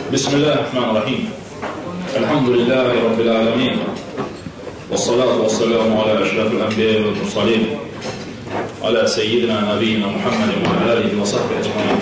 Bismillahirrahmanirrahim. Elhamdülillahi Rabbil alemin. Və salatu və selamu alə əşrafil ənbiyə və mursalin. Alə seyyidina nəbiyyina Muhammedin və alihi və sahbihi ecmaîn.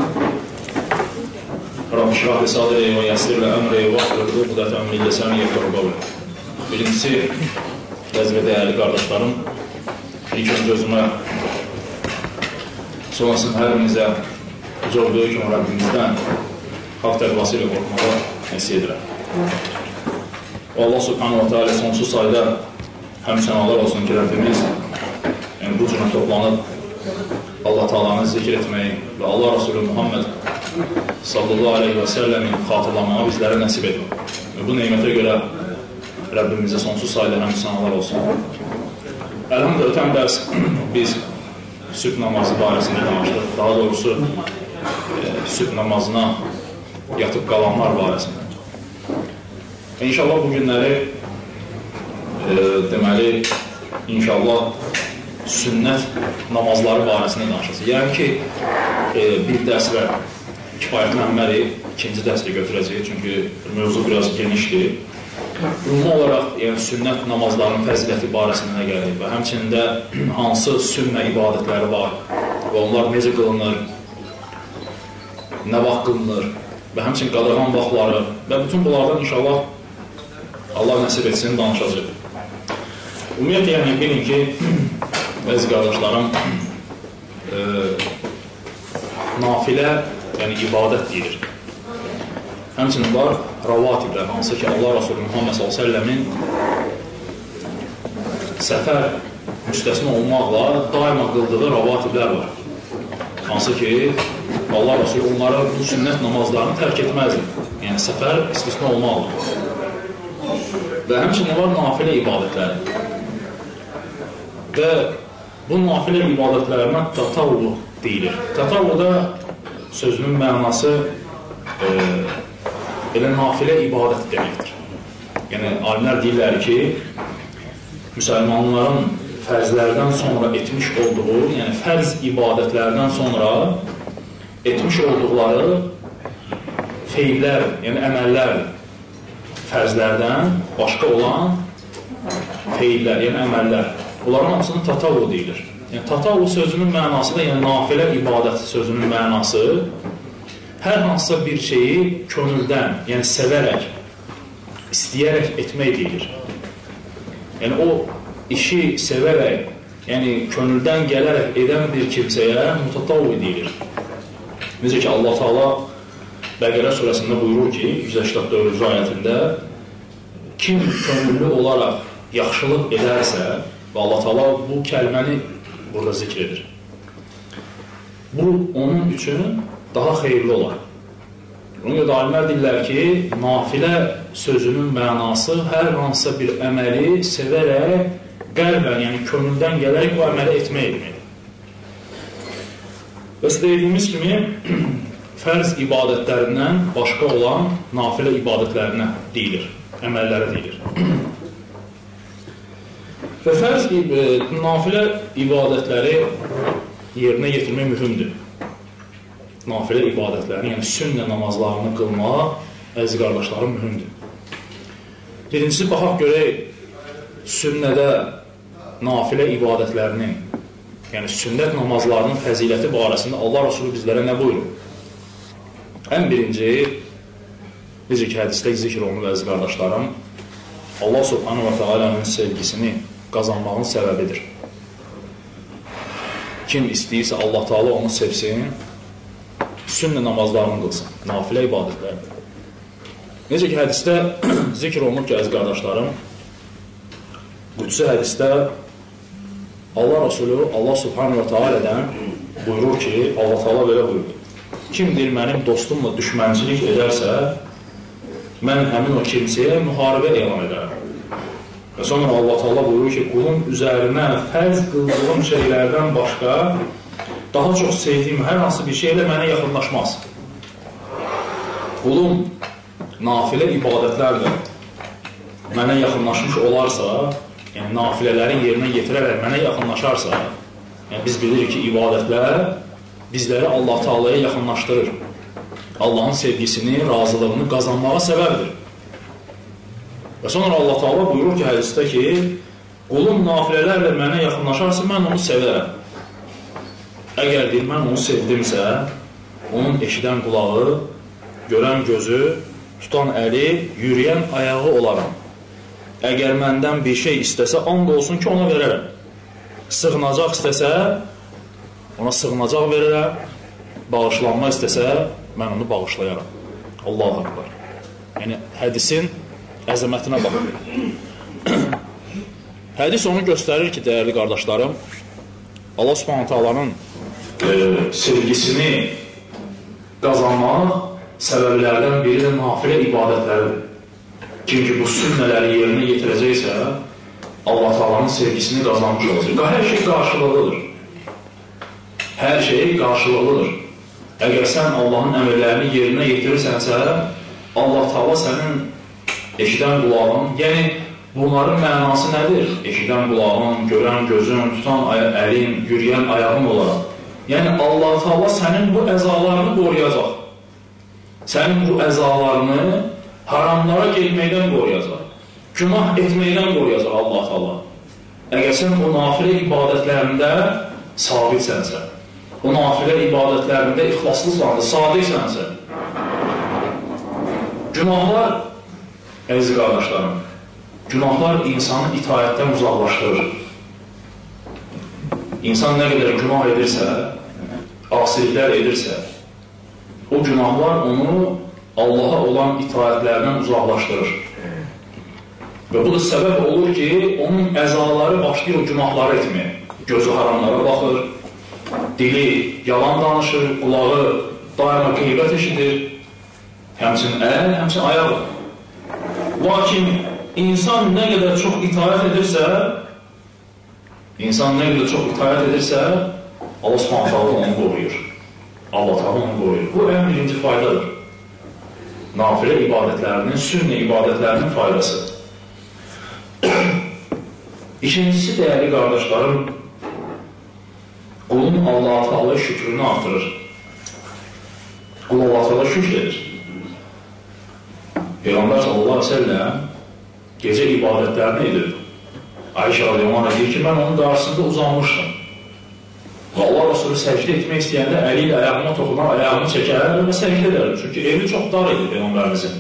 Rabbi şrah li sadri və yəssir li əmri və ahlul uqdatan min lisani yefqahu qawli. Birincisi, əziz və dəyərli qardaşlarım, ilk öncə özümə, sonrasında hər birinizə uca böyük Rabbimizdən haqq təqvası ilə qorxmağa nəsiyyət edirəm. Və Allah subhanahu wa ta'ala sonsuz sayda həm sənalar olsun ki, Rəbbimiz bu cürə toplanıb Allah Taala'nı zikr etməyi və Allah Resulü Muhammed sallallahu aleyhi və səlləmin xatırlamağı bizlərə nəsib edir. Və bu neymətə görə Rəbbimizə sonsuz sayda həm sənalar olsun. Əlhamdülillah, ötən dərs biz sübh namazı barəsində danışdıq. Daha doğrusu sübh namazına yatıb qalanlar barəsində. İnşallah bu günləri deməli, inşallah sünnət namazları barəsində danışacağız. Yəni ki, bir dərs və kifayətli əməli ikinci dərsdə götürəcəyik, çünki mövzu biraz genişdir. Ümumi olaraq, yəni sünnət namazlarının fəziləti barəsində gəlir və həmçində hansı sünnə ibadətləri var və onlar necə qılınır, nə vaxt qılınır və həmçinin qadağan vaxtları və bütün bunlardan inşallah Allah nəsib etsin danışacaq. Ümumiyyətlə, yəni bilin ki, bəzi qardaşlarım nafilə, yəni ibadət deyilir. Həmçinin var ravatiblər, hansı ki Allah Resulü Muhammed s.ə.v-in səfər müstəsna olmaqla daima qıldığı ravatiblər var. Hansı ki Allah Resulü onlara bu sünnət namazlarını tərk etməzdir. Yəni səfər istisna olmaqla. Və həmçinin var nafilə ibadətləri. Və bu nafilə ibadətlərinə tatavvu deyilir. Tatavvuda sözünün mənası elə nafilə ibadət deməkdir. Yəni, alimlər deyirlər ki, müsəlmanların fərzlərdən sonra etmiş olduğu, yəni fərz ibadətlərdən sonra etmiş olduqları feillər, yəni əməllər fərzlərdən başqa olan feillər, yəni əməllər. Bunların hamısının tatavvu deyilir. Yəni, tatavvu sözünün mənası da, yəni nafilə ibadət sözünün mənası hər hansısa bir şeyi könüldən, yəni sevərək, istəyərək etmək deyilir. Yəni, o işi sevərək, yəni könüldən gələrək edən bir kimsəyə mutatavvu deyilir. Necə ki, Allah Taala Bəqərə surəsində buyurur ki, 184-cü ayətində, kim könüllü olaraq yaxşılıq edərsə, və Allah Taala bu kəlməni burada zikr edir. Bu, onun üçün daha xeyirli olar. Ona görə də alimlər deyirlər ki, nafilə sözünün mənası hər hansısa bir əməli sevərək, qəlbən, yəni könüldən gələrək bu əməli etmək edmək. Və dediyimiz kimi, fərz ibadətlərindən başqa olan nafilə ibadətlərinə deyilir, əməllərə deyilir. Və fərz nafilə ibadətləri yerinə yetirmək mühümdür. Nafilə ibadətlərini, yəni sünnə namazlarını qılmaq, əziz qardaşlarım, mühümdür. Birincisi, baxaq görək, sünnədə nafilə ibadətlərinin, yəni sünnət namazlarının fəziləti barəsində Allah Resulü bizlərə nə buyurur? Ən birinci, necə ki, hədisdə zikr olunur, əziz qardaşlarım, Allah subhanahu wa ta'alanın sevgisini qazanmağın səbəbidir. Kim istəyirsə Allah Taala onu sevsin, sünnə namazlarını qılsın, nafilə ibadətlərdir. Necə ki, hədisdə zikr olunur ki, əziz qardaşlarım, qüdsi hədisdə Allah Resulü Allah subhanahu wa ta'alədən buyurur ki, Allah Taala belə buyurur. Kimdir mənim dostumla düşmənçilik edərsə, mən həmin o kimsəyə müharibə elan edərəm. Və sonra Allah Taala buyurur ki, qulun üzərinə fərz qıldığım şeylərdən başqa daha çox sevdiyim hər hansı bir şeylə mənə yaxınlaşmaz. Qulum nafilə ibadətlərlə mənə yaxınlaşmış olarsa, yəni nafilələri yerinə yetirərək mənə yaxınlaşarsa, yəni biz bilirik ki, ibadətlər bizləri Allah Taala'ya yaxınlaşdırır. Allahın sevgisini, razılığını qazanmağa səbəbdir. Və sonra Allah Teala buyurur ki, hədisdə ki, qulum nafilələrlə mənə yaxınlaşarsa, mən onu sevərəm. Əgər deyil, mən onu sevdimsə, onun eşidən qulağı, görən gözü, tutan əli, yürüyən ayağı olaram. Əgər məndən bir şey istəsə, and olsun ki, ona verərəm. Sığınacaq istəsə, ona sığınacaq verərəm. Bağışlanma istəsə, mən onu bağışlayaram. Allahu Akbar. Yəni, hədisin əzəmətinə baxın. Hədis onu göstərir ki, dəyərli qardaşlarım, Allah Subhanahu Taala'nın sevgisini qazanmaq səbəblərdən biri də nafilə ibadətləridir. Çünki bu sünnələri yerinə yetirəcəksə, Allah Taala'nın sevgisini qazanmış olacaq. Hər şey qarşılıqlıdır. Hər şey qarşılıqlıdır. Əgər sən Allahın əmrlərini yerinə yetirirsənsə, Allah Taala sənin eşidən qulağın, yəni bunların mənası nədir? Eşidən qulağın, görən gözün, tutan əlin, yürüyən ayağın olaraq. Yəni Allah Taala sənin bu əzalarını qoruyacaq. Sənin bu əzalarını haramlara getməkdən qoruyacaq. Günah etməkdən qoruyacaq Allah Taala. Əgər sən bu nafilə ibadətlərində sabitsənsə, o nafilə ibadətlərində ixlaslısansa, sadiqsənsə, günahlar, əziz qardaşlarım, günahlar insanı itaətdən uzaqlaşdırır. İnsan nə qədər günah edirsə, asiliklər edirsə, o günahlar onu Allaha olan itaətlərindən uzaqlaşdırır. Və bu da səbəb olur ki, onun əzaları başlayır o günahları etməyə. Gözü haramlara baxır, dili yalan danışır, qulağı daima qeybət eşidir, həmçinin əl, həmçinin ayaq. Lakin insan nə qədər çox itaət edirsə, Allah Subhanahu Taala onu qoruyur. Allah Taala onu qoruyur. Bu ən birinci faydadır. Nafilə ibadətlərinin, sünnə ibadətlərinin faydası. İkincisi, dəyərli qardaşlarım, qulun Allah Teala şükrünü artırır. Qul Allah Teala şükr edir. Peyğəmbər sallallahu aleyhi ve sellem gecə ibadətlərini edir. Ayşə radiyallahu anh deyir ki, mən onun qarşısında uzanmışdım. Və Allah Resulü səcdə etmək istəyəndə əli ilə ayağıma toxunan ayağımı çəkər və səcdə edərdim. Çünki evi çox dar idi Peyğəmbərimizin.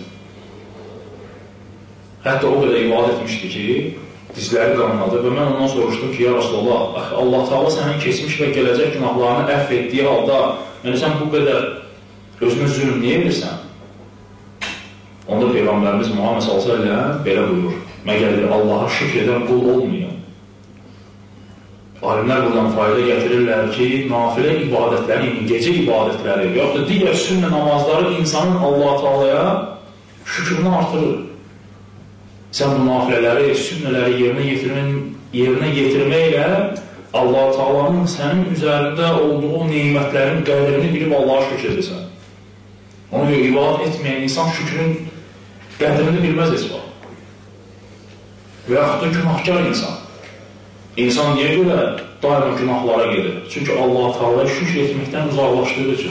Hətta o qədər ibadət etmişdi ki, dizləri qanladı və mən ondan soruşdum ki, ya Rasulullah, Allah Teala sənin keçmiş və gələcək günahlarını əff etdiyi halda, yəni sən bu qədər özünə zülm niyə edirsən? Onda Peyğəmbərimiz Muhammed sallallahu aleyhi ve sellem belə buyurur, məgər Allaha şükr edən qul olmayın. Alimlər buradan fayda gətirirlər ki, nafilə ibadətləri, gecə ibadətləri, yaxud da digər sünnə namazları insanın Allah Teala'ya şükrünü artırır. Sən bu nafilələri, sünnələri yerinə yetirməklə Allah Teala'nın sənin üzərində olduğu neymətlərin qədrini bilib Allah'a şükür edirsən. Ona görə ibadət etməyən insan şükrün qədrini bilməz heç var. Və yaxud da günahkar insan. İnsan niyə görə daima günahlara gedir? Çünki Allah Teala'ya şükür etməkdən uzaqlaşdığı üçün.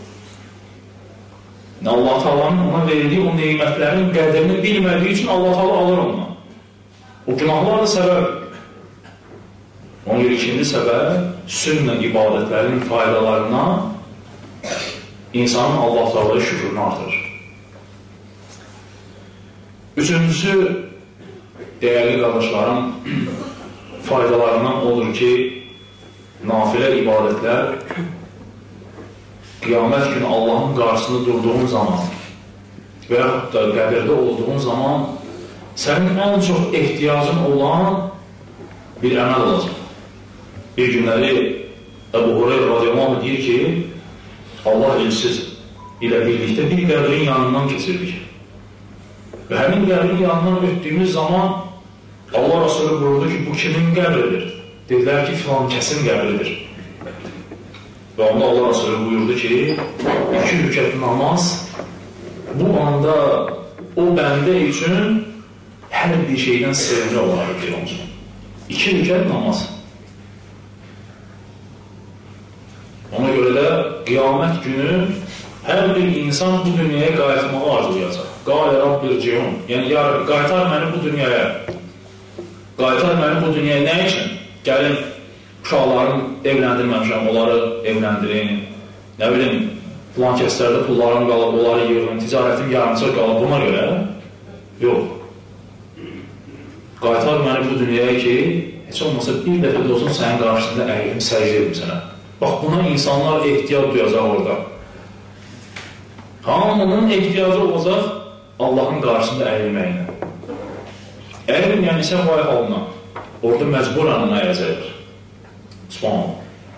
Allah Teala'nın ona verdiyi o neymətlərin qədrini bilmədiyi üçün Allah Teala alır ondan. O günahlar da səbəb. Onun görə ikinci səbəb, sünnə ibadətlərinin faydalarına insanın Allah Teala'ya şükrünü artırır. Üçüncüsü, dəyərli qardaşlarım, faydalarından olur ki, nafilə ibadətlər qiyamət günü Allahın qarşısında durduğun zaman və yaxud da qəbirdə olduğun zaman sənin ən çox ehtiyacın olan bir əməl olacaq. Bir günləri Əbu Hureyra radiyallahu anh deyir ki, Allah elçisi ilə birlikdə bir qəbrin yanından keçirdik. Və həmin qəbrin yanından ötdüyümüz zaman Allah Resulü buyurdu ki, bu kimin qəbridir? Dedilər ki, filan kəsin qəbridir. Və onda Allah Resulü buyurdu ki, 2 rükət namaz bu anda o bəndə üçün hər bir şeydən sevimli olaraq deyilmiş. 2 rükət namaz. Ona görə də qiyamət günü Hər bir insan bu dünyaya qayıtmağı arzulayacaq. Qalə Rabbirciun. Yəni, ya Rabbi, qaytar məni bu dünyaya. Qaytar məni bu dünyaya nə üçün? Gəlin, uşaqlarım evləndirməmişəm, onları evləndirin. Nə bilim, filan kəslərdə pullarım qalıb, onları yığın, ticarətim yarımçıq qalıb, buna görə yox. Qaytar məni bu dünyaya ki, heç olmasa bir dəfə də olsun sənin qarşısında əyilimi səcdə edim sənə. Bax, buna insanlar ehtiyac duyacaq orada. Hamının ehtiyacı olacaq Allahın qarşısında əyilməyinə. Əyilməyən isə vay halına. Orada məcburan ona əyəcəkdir. Subhanallah.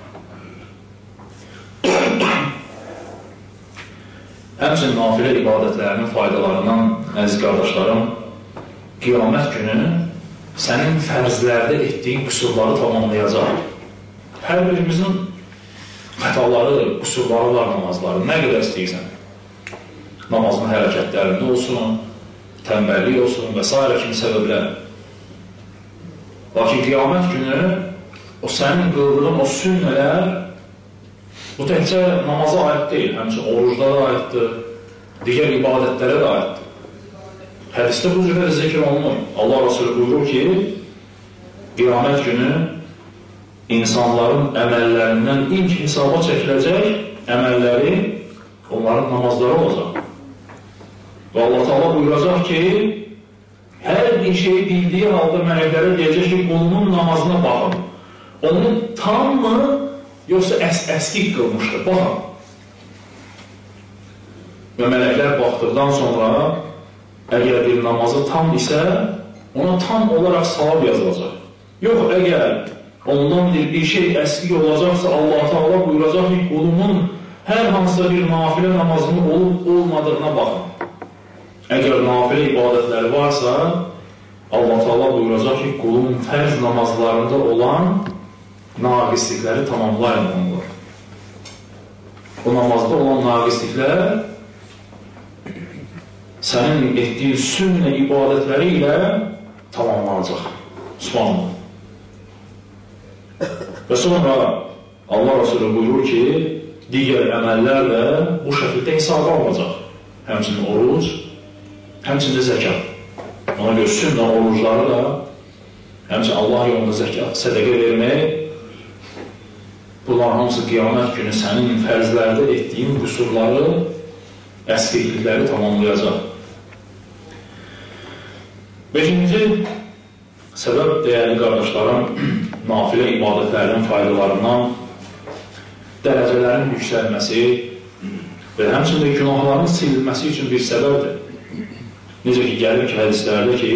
Həmçinin nafilə ibadətlərinin faydalarından, əziz qardaşlarım, qiyamət günü sənin fərzlərdə etdiyin qüsurları tamamlayacaq. Hər birimizin xətaları, qüsurları var namazları. Nə qədər istəyirsən? Namazın hərəkətlərində olsun, tənbəllik olsun və s. kimi səbəblər. Lakin qiyamət günü o sənin qıldığın o sünnələr bu təkcə namaza aid deyil, həmçin oruclara aiddir, digər ibadətlərə də aiddir. Hədisdə bu cürə zikr olunur. Allah Resulü buyurur ki, qiyamət günü insanların əməllərindən ilk hesaba çəkiləcək əməlləri onların namazları olacaq. Və Allah Teala buyuracaq ki, hər bir şeyi bildiyi halda mələklərə deyəcək ki, qulunun namazına baxın. Onu tam mı, yoxsa əskik qılmışdır? Baxın. Və mələklər baxdıqdan sonra, əgər bir namazı tam isə, ona tam olaraq savab yazılacaq. Yox, əgər ondan bir şey əskik olacaqsa, Allah Teala buyuracaq ki, qulumun hər hansısa bir nafilə namazının olub-olmadığına baxın. Əgər nafilə ibadətləri varsa, Allah Teala buyuracaq ki, qulun fərz namazlarında olan naqislikləri tamamlayın onlar. O namazda olan naqisliklər sənin etdiyin sünnə ibadətləri ilə tamamlanacaq. Subhanallah. Və sonra Allah Resulü buyurur ki, digər əməllər də bu şəkildə hesaba alınacaq. Həmçinin oruc, həmçində zəkat. Ona görə sünnə orucları da, həmçin Allah yolunda zəkat, sədəqə vermək, bunlar hamısı qiyamət günü sənin fərzlərdə etdiyin qüsurları, əskiklikləri tamamlayacaq. Beşinci səbəb, dəyərli qardaşlarım, nafilə ibadətlərinin faydalarından dərəcələrin yüksəlməsi və həmçində günahların silinməsi üçün bir səbəbdir. Necə ki, gəlir ki, hədislərdə ki,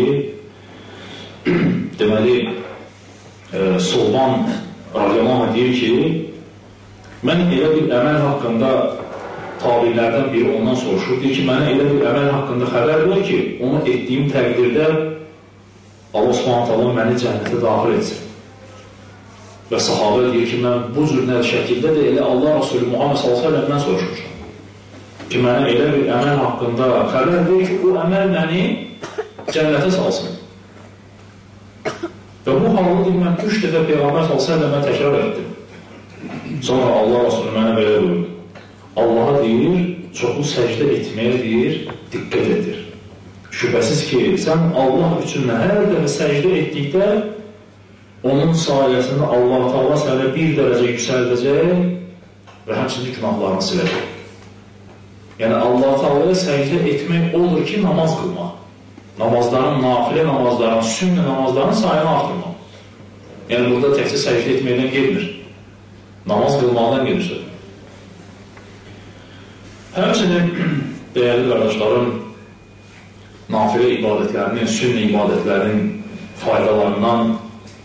deməli, Sulban radiyallahu anh deyir ki, mən elə bir əməl haqqında tabilərdən biri ondan soruşur, deyir ki, mənə elə bir əməl haqqında xəbər ver ki, onu etdiyim təqdirdə Allah subhanət məni cənnətə daxil etsin. Və sahabə deyir ki, mən bu cür nə şəkildə də elə Allah Resulü Muhammed s.ə.v-dən soruşmuşam. Ki, mənə elə bir əməl haqqında xəbər ver ki, o əməl məni cənnətə salsın. Və bu halı deyir, mən 3 dəfə Peyğəmbər s.ə.və təkrar etdim. Sonra Allah Resulü mənə belə buyurdu. Allaha deyir, çoxlu səcdə etməyə deyir, diqqət edir. Şübhəsiz ki, sən Allah üçün hər dəfə səcdə etdikdə onun sayəsində Allah-u Teala sənə bir dərəcə yüksəldəcək və həmçinin günahlarını siləcək. Yəni, Allah-u Teala'ya səcdə etmək olur ki, namaz qılmaq. Namazların, nafilə namazların, sünnə namazların sayını artırmaq. Yəni, burada təkcə səcdə etməkdən gelmir. Namaz qılmaqdan gelir. Həmçinin, dəyərli qardaşlarım, nafilə ibadətlərinin, sünnə ibadətlərinin faydalarından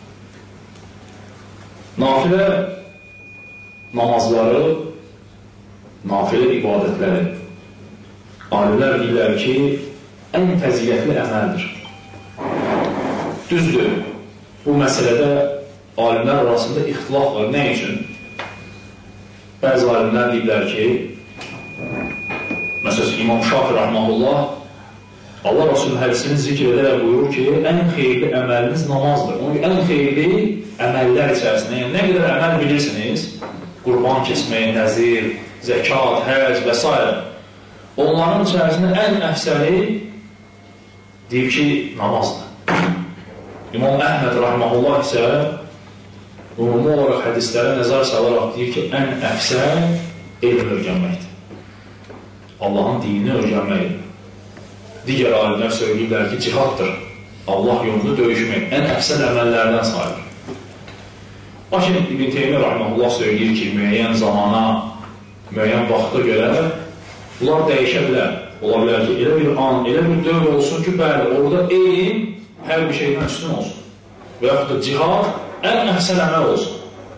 nafilə namazları, nafilə ibadətləri alimlər deyirlər ki, ən fəzilətli əməldir. Düzdür, bu məsələdə alimlər arasında ixtilaf var. Nə üçün? Bəzi alimlər deyirlər ki, məsələn, İmam Şafi rəhməhullah Allah Resulü hədisini zikr edərək buyurur ki, ən xeyirli əməliniz namazdır. Onun ən xeyirli əməllər içərisində, yəni nə qədər əməl bilirsiniz, qurban kesmək, nəzir, zəkat, həc və s. Onların içərisində ən əfsəli deyib ki, namazdır. İmam Əhməd rahiməhullah isə ümumi olaraq hədislərə nəzər salaraq deyir ki, ən əfsəl elm öyrənməkdir. Allahın dinini öyrənməkdir. Digər alimlər söyləyirlər ki, cihaddır. Allah yolunda döyüşmək ən əfsəl əməllərdən sayılır. Lakin İbn Teymiyyə rahiməhullah söyləyir ki, müəyyən zamana, müəyyən vaxta görə bunlar dəyişə bilər. Ola bilər ki, elə bir an, elə bir dövr olsun ki, bəli, orada elm hər bir şeydən üstün olsun. Və yaxud da cihad ən əfsəl əməl olsun.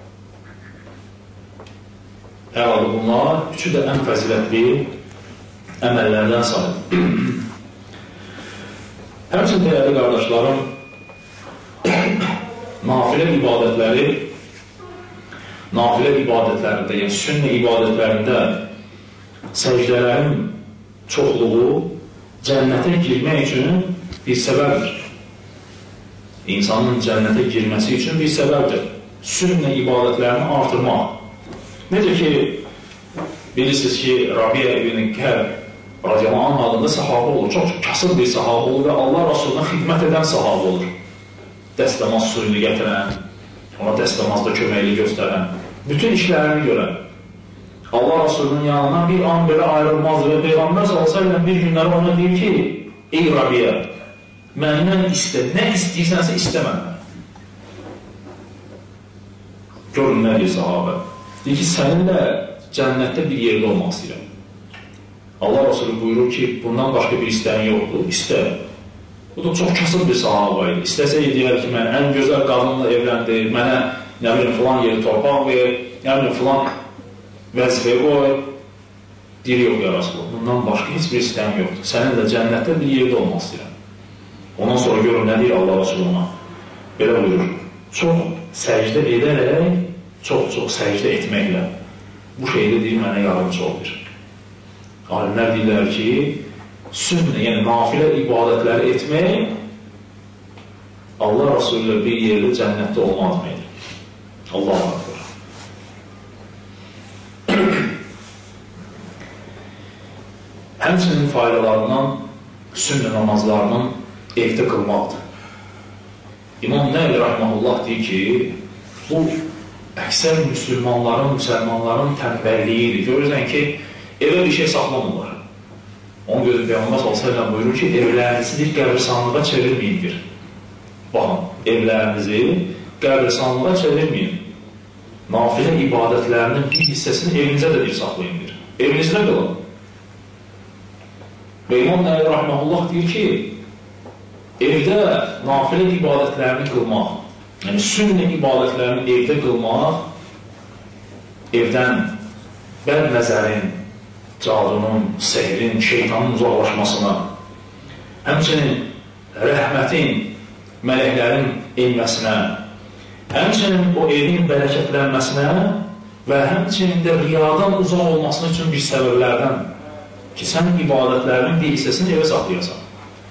Hər adı bunlar, üçü də ən fəzilətli əməllərdən sayılır. Həmçinin dəyərli qardaşlarım, nafilə ibadətlərində, yəni sünnə ibadətlərində səcdələrin çoxluğu cənnətə girmək üçün bir səbəbdir. İnsanın cənnətə girməsi üçün bir səbəbdir. Sünnə ibadətlərini artırmaq. Necə ki, bilirsiniz ki, Rabiə ibn Kəb radiyallahu anh adında sahabə olur. Çox kasıb bir sahabə olur və Allah Rasuluna xidmət edən sahabə olur. Dəstəmaz suyunu gətirən, ona dəstəmazda köməkli göstərən, bütün işlərini görən. Allah Rasulunun yanından bir an belə ayrılmaz və Peyğəmbər s.ə.v bir günləri ona deyir ki, ey Rabiə, məndən istə, nə istəyirsənsə istəmən. Görün nə deyir sahabə. Deyir ki, səninlə cənnətdə bir yerdə olmaq istəyirəm. Allah Rasulü buyurur ki, bundan başqa bir istəyin yoxdur, istə. Bu da çox kasıb bir sahabə idi. İstəsəydi deyər ki, mən ən gözəl qadınla evləndir, mənə nə bilim filan yeri torpaq ver, nə bilim filan vəzifə qoy. Deyir, yox ya Rasulullah, bundan başqa heç bir istəyim yoxdur. Səninlə cənnətdə bir yerdə olmaq istəyirəm. Ondan sonra görün nə deyir Allah Rasuluna. Belə buyurur, çox səcdə edərək, çox səcdə etməklə bu şeydə deyir, mənə yardımcı olur. Alimlər deyirlər ki, sünnə, yəni nafilə ibadətləri etmək Allah Rasulü ilə bir yerdə cənnətdə olmaq deməkdir. Allah'a akbar. Həmçinin faydalarından sünnə namazlarının evdə qılmaqdır. İmam Nəvvi rahiməhullah deyir ki, bu əksər müsəlmanların tənbəlliyidir. Görürsən ki, evə bir şey saxlamırlar. Onun gözü Peyğəmbər s.ə.v buyurur ki, evlərinizi bir qəbirsanlığa çevirməyindir. Baxın, evlərinizi qəbirsanlığa çevirməyin. Nafilə ibadətlərinin bir hissəsini evinizə də bir saxlayındır. Evinizdə qılın. Və İmam Nəvvi rahiməhullah deyir ki, evdə nafilə ibadətlərini qılmaq, yəni sünnə ibadətlərini evdə qılmaq, evdən bəd nəzərin, cadunun, sehrin, şeytanın uzaqlaşmasına, həmçinin rəhmətin, mələklərin enməsinə, həmçinin o evin bərəkətlənməsinə və həmçinin də riyadan uzaq olmasına üçün bir səbəblərdən ki, sən ibadətlərinin bir hissəsini evə saxlayasan.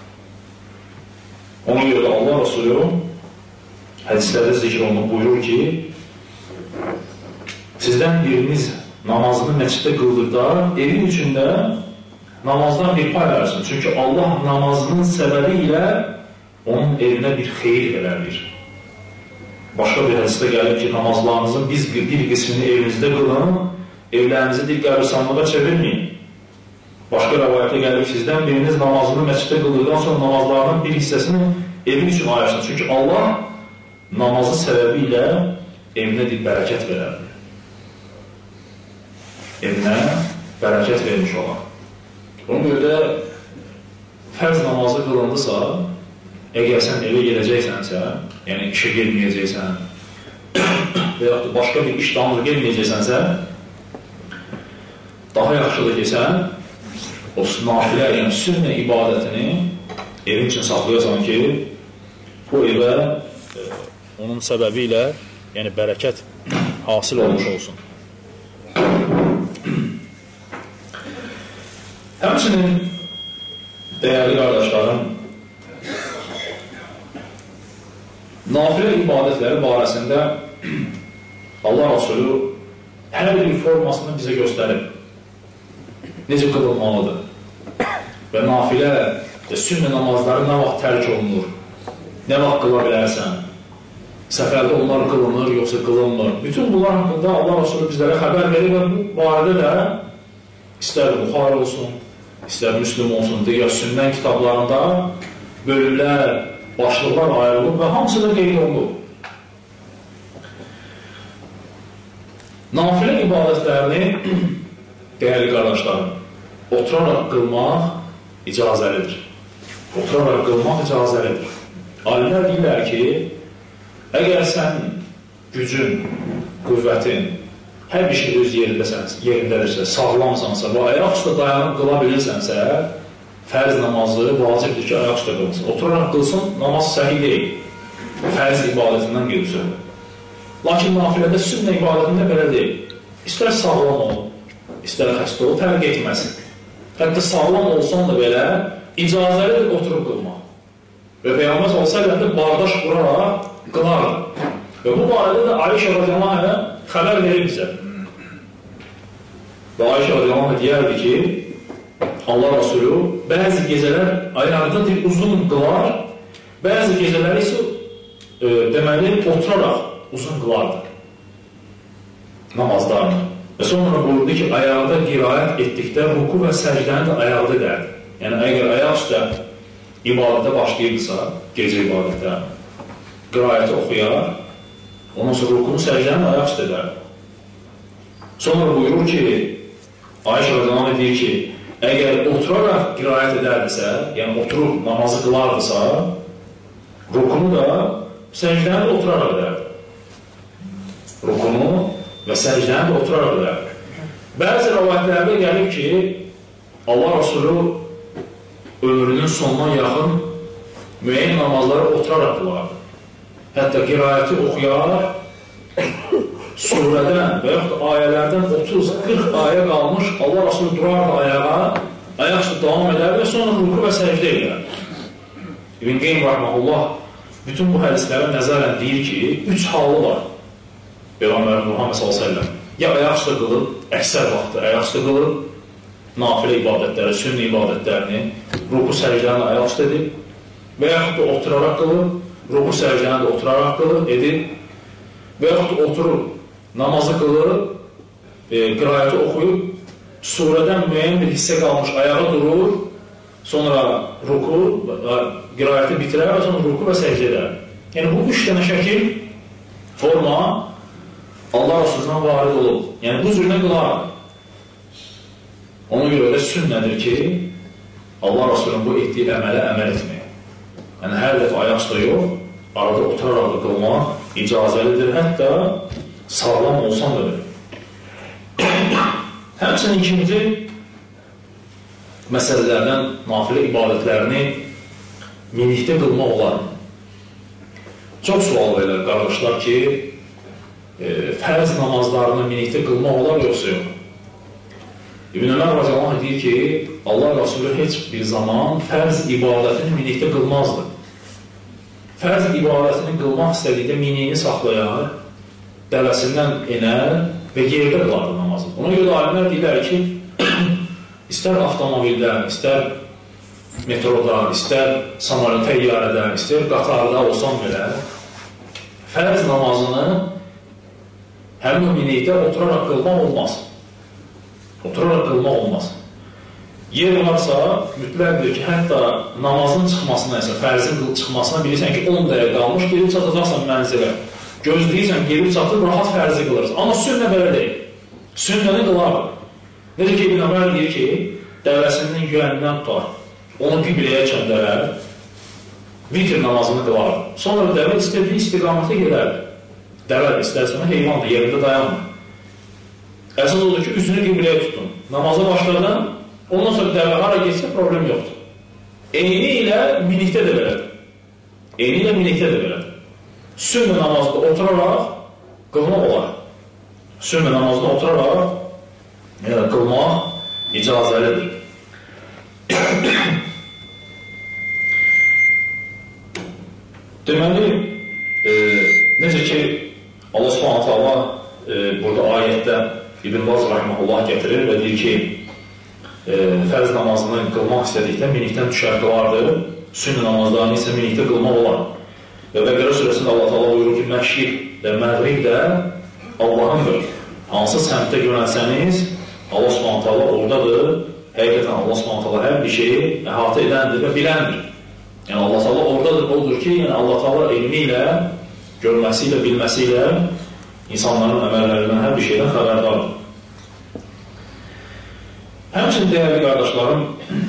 Ona görə də Allah Rasulü hədislərdə zikr olunub buyurur ki, sizdən biriniz namazını məsciddə qıldıqda evin içində namazdan bir pay versin. Çünki Allah namazının səbəbi ilə onun evinə bir xeyir verər. Başqa bir hədisdə gəlir ki, namazlarınızın bir qismini evinizdə qılın, evlərinizi bir qəbirsanlığa çevirməyin. Başqa rəvayətə gəlir ki, sizdən biriniz namazını məsciddə qıldıqdan sonra namazlarının bir hissəsini evin üçün ayırsın. Çünki Allah namazı səbəbi ilə evinə bir bərəkət verər. Evinə bərəkət vermiş olan. Ona görə də fərz namazı qılındısa, əgər sən evə gedəcəksənsə, yəni işə gelməyəcəksən və yaxud da başqa bir iş damır gelməyəcəksənsə, daha yaxşıdır ki, sən o nafilə, yəni sünnə ibadətini evin üçün saxlayasan ki, bu evə onun səbəbi ilə yəni bərəkət hasil olmuş olsun. Həmçinin dəyərli qardaşlarım, nafilə ibadətləri barəsində Allah Rasulü hər bir formasını bizə göstərib. Necə qılınmalıdır? Və nafilə, sünnə namazları nə vaxt tərk olunur? Nə vaxt qıla bilərsən? Səfərdə onlar qılınır, yoxsa qılınmır? Bütün bunlar haqqında Allah Resulü bizlərə xəbər verir və bu barədə də istər Buxari olsun, istər Müslüm olsun, digər sünnə kitablarında bölümlər, başlıqlar ayrılıb və hamısı da qeyd olunub. Nafilə ibadətlərini, dəyərli qardaşlarım, oturaraq qılmaq icazəlidir. Oturaraq qılmaq icazəlidir. Alimlər deyirlər ki, əgər sən gücün, qüvvətin, hər bir şey öz yerindədirsə, sağlamsansa və ayaq üstə dayanıb qıla bilirsənsə, fərz namazı vacibdir ki, ayaq üstə qılsın. Oturaraq qılsın, namaz səhih deyil. Fərz ibadətindən gedir. Lakin nafilədə sünnə ibadətində belə deyil. İstər sağlam ol, istər xəstə ol, tərk etməsin. Hətta sağlam olsan da belə, icazəlidir oturub qılmaq. Və Peyğəmbər olsaydı bardaş quraraq qılardı. Və bu barədə də Ayşə radiyallahu anhə xəbər verir bizə. Və Ayşə radiyallahu anhə deyərdi ki, Allah Resulü bəzi gecələr ayaqda uzun qılar, bəzi gecələr isə deməli oturaraq uzun qılardı namazlarını. Və sonra buyurdu ki, ayaqda qiraət etdikdə ruku və səcdəni də ayaqda edərdi. Yəni, əgər ayaq üstə ibadətə başlayırsa, gecə ibadətə, qiraəti oxuyar, ondan sonra rukunu, səcdəni ayaq üstə edərdi. Sonra buyurur ki, Ayşə radiyallahu anh deyir ki, əgər oturaraq qiraət edərdisə, yəni oturub namazı qılardısa, rukunu da, səcdəni də oturaraq edərdi. Rukunu və səcdəni də oturaraq edərdi. Bəzi rəvayətlərdə gəlir ki, Allah Resulü ömrünün sonuna yaxın müəyyən namazları oturaraq qılardı. Hətta qiraəti oxuyar, surədən və yaxud ayələrdən 30-40 ayə qalmış, Allah Resulü durardı ayağa, ayaq üstə davam edərdi və sonra ruku və səcdə edərdi. İbn Qeym Rahmanullah bütün bu hədislərə nəzərən deyir ki, 3 halı var. Peyğəmbər Muhammed s.ə.v. Ya ayaq üstə qılıb, əksər vaxtı ayaq üstə qılıb, nafilə ibadətləri, sünnə ibadətlərini, ruku səcdəni ayaq üstə edib, və yaxud da oturaraq qılıb, ruku səcdəni də oturaraq qılıb, edib, və yaxud da oturub, namazı qılıb, qiraəti oxuyub, surədən müəyyən bir hissə qalmış, ayağa durur, sonra ruku, qiraəti bitirər və sonra ruku və səcdə edər. Yəni, bu 3 dənə şəkil, forma, Allah Resulü'ndən varid olub. Yəni, bu cürünə qılardır. Ona görə də sünnədir ki, Allah Resulü'nün bu etdiyi əmələ əməl etmək. Yəni, hər dəfə ayaq üstə yox, arada oturaraq da qılmaq icazəlidir, hətta sağlam olsan da belə. Həmçinin ikinci məsələlərdən nafilə ibadətlərini minikdə qılmaq olar. Çox sual verir qardaşlar ki, fərz namazlarını minikdə qılmaq olar, yoxsa yox. İbn Ömər radiyallahu anh deyir ki, Allah Resulü heç bir zaman fərz ibadətini minikdə qılmazdı. Fərz ibadətini qılmaq istədikdə miniyini saxlayar, dəvəsindən enər və yerdə qılardı namazı. Ona görə alimlər deyirlər ki, istər avtomobildə, istər metroda, istər samolyot təyyarədə, istər qatarda olsan belə, fərz namazını həmin minikdə oturaraq qılmaq olmaz. Oturaraq qılmaq olmaz. Yer varsa, mütləqdir ki, hətta namazın çıxmasına, fərzin çıxmasına bilirsən ki, 10 dəqiqə qalmış, gelib çatacaqsan mənzilə. Gözləyirsən, gelib çatıb, rahat fərzi qılırsan. Amma sünnə belə deyil. Sünnəni qılardır. Necə ki, İbn Ömər deyir ki, dəvəsindən yüyəndən tutar, onu qibləyə çöndərər, vitr namazını qılardır. Sonra dəvə istədiyi istiqamətə gedərdir. Dəvə istərsən, heyvandır, yerində dayanmır. Əsas odur ki, üzünü qibləyə tutun. Namaza başladan, ondan sonra dəvə hara geçsə, problem yoxdur. Eyni ilə minikdə də belədir. Eyni ilə minikdə də belədir. Sünnə namazda oturaraq qılmaq olar. Sünnə namazda oturaraq qılmaq icazəlidir. Deməli, necə ki, Allah subhanahu ta'ala burada ayətdə İbn Baz rahimehullah gətirir və deyir ki, fərz namazını qılmaq istədikdə minikdən düşər qılardı, sünni namazlarını isə minikdə qılmaq olar. Və Bəqərə surəsində Allah Taala buyurur ki, məşriq və məğrib də Allahındır. Hansı səmtdə yönəlsəniz, Allah Subhanahu taala oradadır. Həqiqətən Allah Subhanahu taala hər bir şeyi əhatə edəndir və biləndir. Yəni Allah Taala oradadır, odur ki, yəni Allah Taala elmi ilə, görməsi ilə, bilməsi ilə insanların əməllərindən hər bir şeydən xəbərdardır. Həmçinin dəyərli qardaşlarım,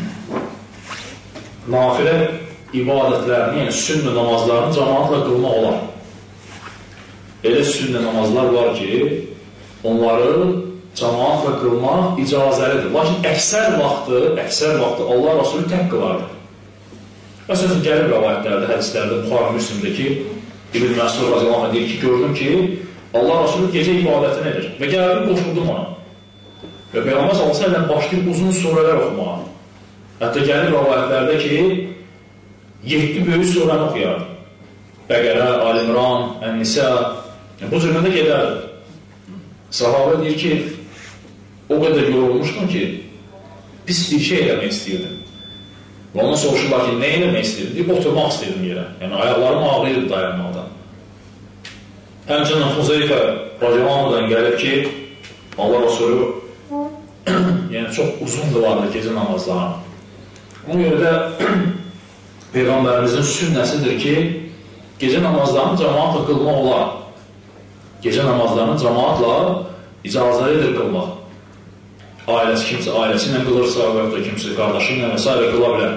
nafilə ibadətlərini, yəni sünnə namazlarını cəmaatla qılmaq olar. Elə sünnə namazlar var ki, onları cəmaatla qılmaq icazəlidir. Lakin əksər vaxtı Allah Rasulü tək qılardı. Məsələn, gəlib rəvayətlərdə, hədislərdə, Buxari Müslimdə ki, İbn Məsud radiyallahu anh deyir ki, gördüm ki, Allah Rasulü gecə ibadətini edir və gəldim, qoşuldum ona. Və Peyğəmbər sallallahu əleyhi və səlləm başlayıb uzun surələr oxumağa. Hətta gəlir rəvayətlərdə ki, 7 böyük surəni oxuyardı. Bəqərə, Al-İmran, Ən-Nisa, bu cürmədə gedərdi. Sahabə deyir ki, o qədər yorulmuşdum ki, pis bir şey eləmək istəyirdim. Və ondan soruşurlar ki, nə eləmək istəyirdim? Deyib, oturmaq istəyirdim yerə. Yəni, ayaqlarım ağrıydı dayanmaqdan. Həmçinin Xuzeyfə radiyallahu gəlib ki, Allah Rasulü yəni çox uzun qılardı gecə namazlarını. Ona görə də Peyğəmbərimizin sünnəsidir ki, gecə namazlarını cəmaatla qılmaq olar. Gecə namazlarını cəmaatla icazəlidir qılmaq. Kimsə ailəsi ilə qılırsa və ya kimsə qardaşı ilə və s. qıla bilər.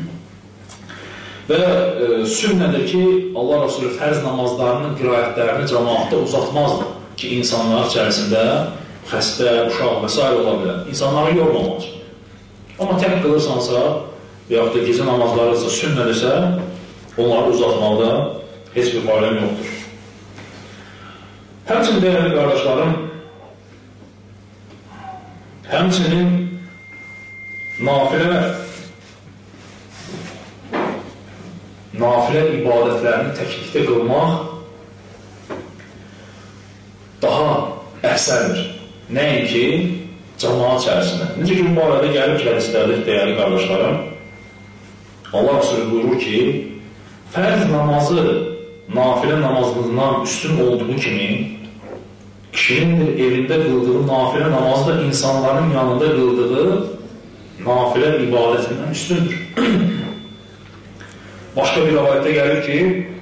Və sünnədir ki, Allah Rasulü fərz namazlarının qiraətlərini cəmaatda uzatmazdı ki, insanlar içərisində xəstə, uşaq və s. ola bilər. İnsanları yormamaq üçün. Amma tək qılırsansa və yaxud da gecə namazlarısa sünnədirsə, onları uzatmaqda heç bir problem yoxdur. Həmçinin dəyərli qardaşlarım, həmçinin nafilə ibadətlərini təklikdə qılmaq daha əfsəldir. Nəinki cəmaat içərisində. Necə ki, bu arada gəlib ki, hədislərdə dəyərli qardaşlarım, Allah Rasulü buyurur ki, fərz namazı nafilə namazlığından üstün olduğu kimi, kişinin evində qıldığı nafilə namazı da insanların yanında qıldığı nafilə ibadətindən üstündür. Başqa bir rəvayətdə gəlir ki,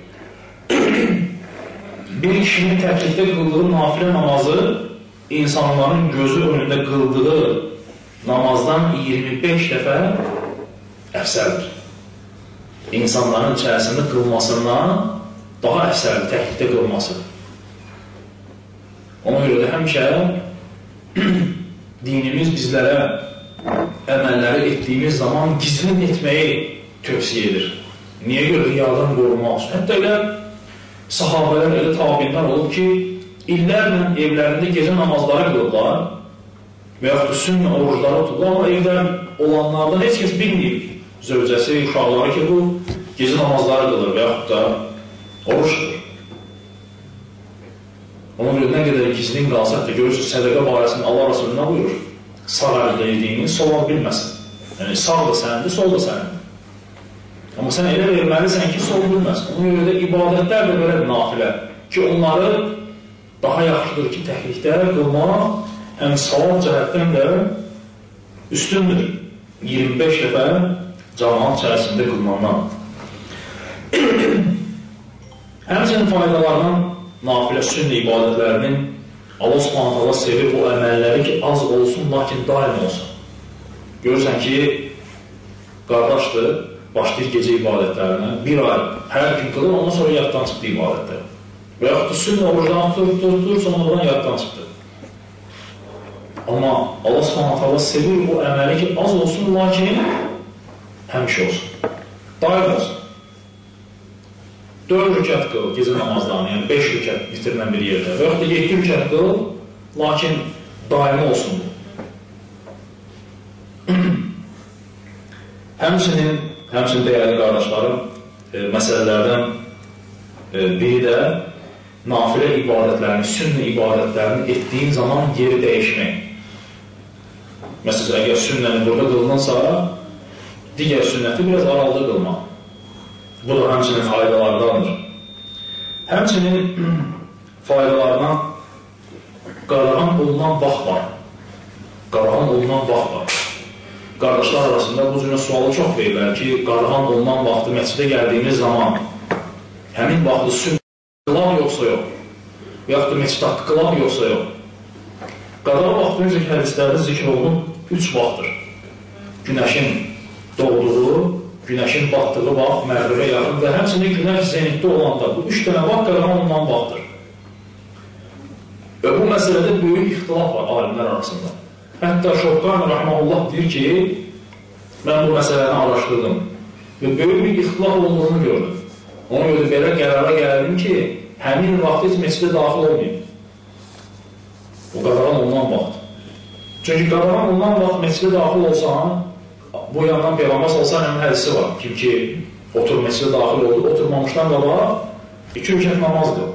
bir kişinin təklikdə qıldığı nafilə namazı insanların gözü önündə qıldığı namazdan 25 dəfə əfsəldir. İnsanların içərisində qılmasından daha əfsəldir təklikdə qılması. Ona görə də həmişə dinimiz bizlərə əməlləri etdiyimiz zaman gizlin etməyi tövsiyə edir. Niyə görə? Riyadan qorumaq üçün. Hətta elə sahabələr, elə tabinlər olub ki, illərlə evlərində gecə namazları qılırlar və yaxud da sünnə orucları tuturlar, amma evlər olanlardan heç kəs bilməyib zövcəsi, uşaqları ki, bu gecə namazları qılır və yaxud da oruçdur. Ona görə nə qədər gizlin qalsa, hətta görürsünüz, sədəqə barəsində Allah Rasulü nə buyurur? Sağ əldə yediyini sol al bilməsin. Yəni, sağ da səndir, sol da səndir. Amma sən elə verməlisən ki, sol bilməsin. Ona görə də ibadətlər də belə nafilə ki, onları daha yaxşıdır ki, təhlikdə qılmaq həm savab cəhətdən də üstündür. 25 dəfə cəmaat içərisində qılmandan. Həmçinin faydalarından nafilə sünnə ibadətlərinin Allah Subhanahu taala sevir bu əməlləri ki, az olsun, lakin daim olsun. Görürsən ki, qardaşdır, başlayır gecə ibadətlərinə, bir ay, hər gün qılır, ondan sonra yaddan çıxdı ibadətlər. Və yaxud da sünnə orucdan tutur, sonradan yaddan çıxdı. Amma Allah Subhanahu taala sevir bu əməli ki, az olsun, lakin həmişə olsun, daim olsun. 4 rükət qıl gecə namazlarını, yəni 5 rükət bitirilən bir yerdə və yaxud da 7 rükət qıl, lakin daimi olsun bu. Həmçinin dəyərli qardaşlarım, məsələlərdən biri də nafilə ibadətlərini, sünnə ibadətlərini etdiyin zaman yeri dəyişmək. Məsələn, əgər sünnəni burada qılınansa, digər sünnəti biraz aralıda qılmaq. Bu da həmçinin faydalardandır. Həmçinin faydalarından qadağan olunan vaxt var. Qadağan olunan vaxt var. Qardaşlar arasında bu cürə sualı çox verirlər ki, qadağan olunan vaxtı məscidə gəldiyimiz zaman həmin vaxtı sünnə qılaq yoxsa yox, və yaxud da məscid haqqı qılaq yoxsa yox. Qadağan vaxtı öncəki hədislərdə zikr olunub 3 vaxtdır. Günəşin doğduğu, günəşin batdığı vaxt, məğribə yaxın və həmçinin günəş zenitdə olanda bu 3 dənə vaxt qadağan olunan vaxtdır. Və bu məsələdə böyük ixtilaf var alimlər arasında. Hətta Şovqani Rəhməlullah deyir ki, mən bu məsələni araşdırdım və böyük bir ixtilaf olduğunu gördüm. Ona görə belə qərara gəldim ki, həmin vaxt heç məscidə daxil olmayayım. Bu qadağan olunan vaxt. Çünki qadağan olunan vaxt məscidə daxil olsan, bu yandan Peyğəmbər salsa həmin hədisi var. Kim ki, otur məscidə daxil oldu, oturmamışdan qabaq 2 rükət namazdır.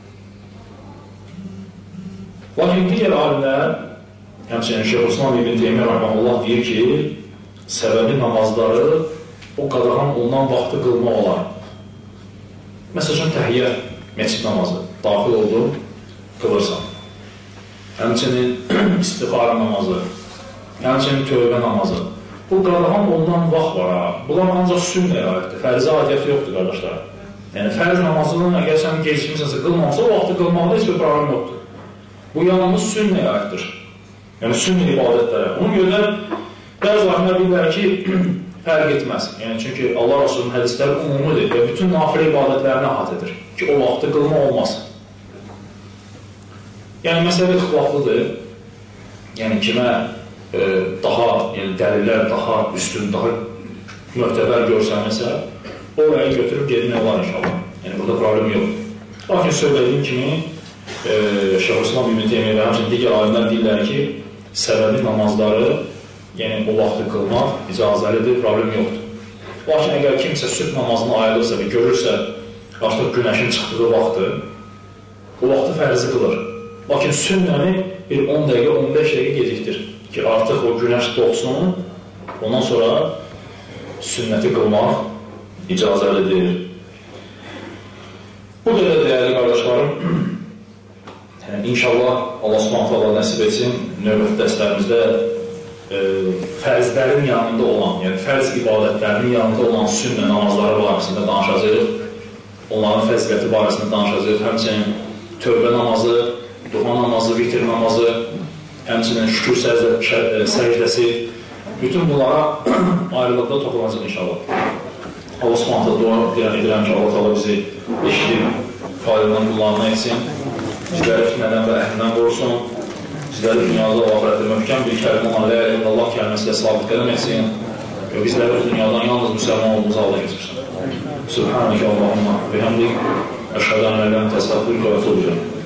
Lakin digər alimlər, həmçinin Şeyxülislam İbn Teymiyyə Rəhməlullah deyir ki, səbəbi namazları o qadağan olunan vaxtı qılmaq olar. Məsəl üçün, təhiyyət, məscid namazı, daxil oldu, qılırsan. Həmçinin istixara namazı, həmçinin tövbə namazı. Bu qadağan olunan vaxt var ha. Bunlar ancaq sünnəyə aiddir, fərzə aidiyyəti yoxdur, qardaşlar. Yəni, fərz namazının əgər sən gecikmişsənsə, qılmamsa, o vaxtı qılmaqda heç bir problem yoxdur. Bu yalnız sünnəyə aiddir. Yəni, sünnə ibadətlərə. Onun görə bəzi alimlər bilirlər ki, fərq etməz. Yəni, çünki Allah Rasulunun hədisləri umumidir və bütün nafilə ibadətlərini əhatə edir ki, o vaxtı qılma olmaz. Yəni, məsələ ixtilaflıdır. Yəni, kimə daha, yəni dəlillər daha üstün, daha möhtəbər görsənməsə, o rəyi götürüb gedmək olar inşallah. Yəni, burada problem yox. Lakin söylədiyim kimi, Şeyxülislam İbn Teymiyyə və həmçinin digər alimlər deyirlər ki, səbəbi namazları, yəni o vaxtı qılmaq icazəlidir, problem yoxdur. Lakin əgər kimsə sübh namazına ayrılırsa və görürsə, artıq günəşin çıxdığı vaxtı, o vaxtı fərzi qılır. Lakin sünnəni bir 10 dəqiqə, 15 dəqiqə gecikdir ki, artıq o günəş doğsun, ondan sonra sünnəti qılmaq icazəlidir. Bu qədər dəyərli qardaşlarım, İnşallah Allah Subhanahu taala nəsib etsin, növbəti dərslərimizdə fərzlərin yanında olan, yəni fərz ibadətlərinin yanında olan sünnə namazları barəsində danışacağıq, onların fəziləti barəsində danışacağıq, həmçinin tövbə namazı, duha namazı, vitr namazı, həmçinin şükür səcdəsi, bütün bunlara ayrılıqda toxunacaq inşallah. Allah Subhanahu taala dua edirəm ki, Allah taala bizi eşidib, faydalan kullarına etsin. Bizləri fitnədən və əhlindən qorusun. Bizləri dünyada və axirətdə möhkəm bir kəlmə olan la ilahe illallah kəlməsilə sabit qədəm etsin. Və bizləri dünyadan yalnız müsəlman olduğumuzu Allah etsin. Subhanəkə Allahumma və həmdik. Əşhədən ələm təstəqfirqə və tuğcə.